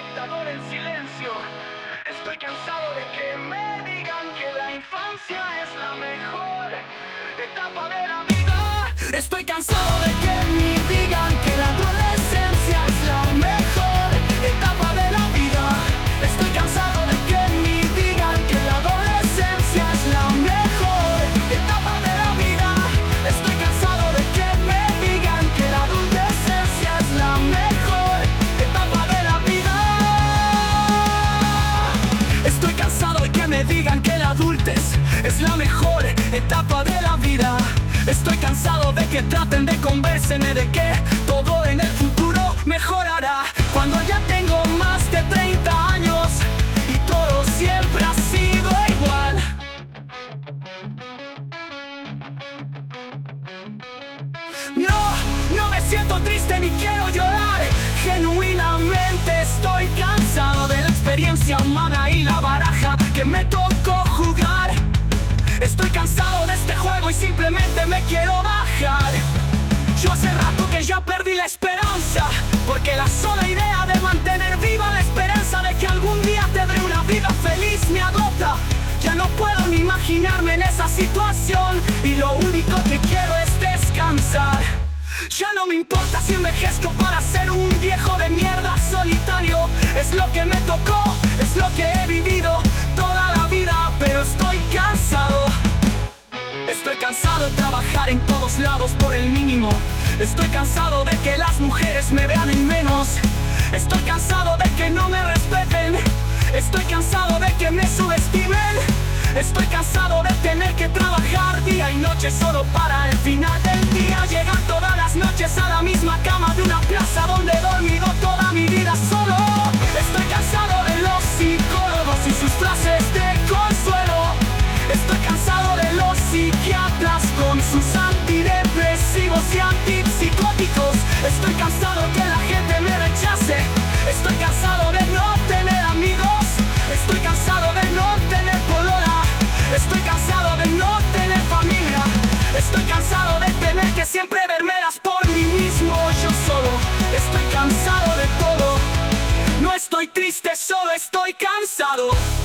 espectador en silencio. Estoy cansado de que me digan que la infancia es la mejor etapa de la vida. Estoy cansado de que me digan que la adolescencia es la mejor etapa de la vida. Estoy cansado de que me digan que la adolescencia es la mejor etapa de la vida. Estoy cansado de que me digan que la adolescencia es la mejor etapa de la vida. Estoy cansado de que me digan que la adultez es la mejor etapa de la vida. Estoy cansado de que traten de convencerme de que todo en el futuro mejorará, cuando ya tengo más de 30 años y todo siempre ha sido igual. No me siento triste ni quiero llorar. Genuinamente estoy cansado de la experiencia humana y la baraja que me tocó jugar. Estoy cansado de este juego y simplemente me quiero bajar. Yo hace rato que ya perdí la esperanza, porque la sola idea de mantener viva la esperanza de que algún día tendré una vida feliz me agota. Ya no puedo ni imaginarme en esa situación y lo único que quiero es descansar. Ya no me importa si envejezco para ser un viejo de mierda solitario. Es lo que me tocó, es lo que he vivido toda la vida, pero estoy cansado. Estoy cansado de trabajar en todos lados por el mínimo. Estoy cansado de que las mujeres me vean en menos. Estoy cansado de que no me respeten. Estoy cansado de que me subestimen. Estoy cansado de tener que trabajar día y noche solo para el final del día llegar todas las noches a la misma cama de una plaza donde he dormido toda mi vida solo. Estoy cansado de los psicólogos y sus frases de consuelo. Estoy cansado de los psiquiatras con sus antidepresivos y antipsicóticos. Estoy cansado que la gente me rechace. Estoy cansado de no tener amigos. Estoy cansado de no tener polola. Estoy cansado de no tener familia. Estoy cansado de tener que siempre vermelas por mí mismo, yo solo. Estoy cansado de todo. No estoy triste, solo estoy cansado.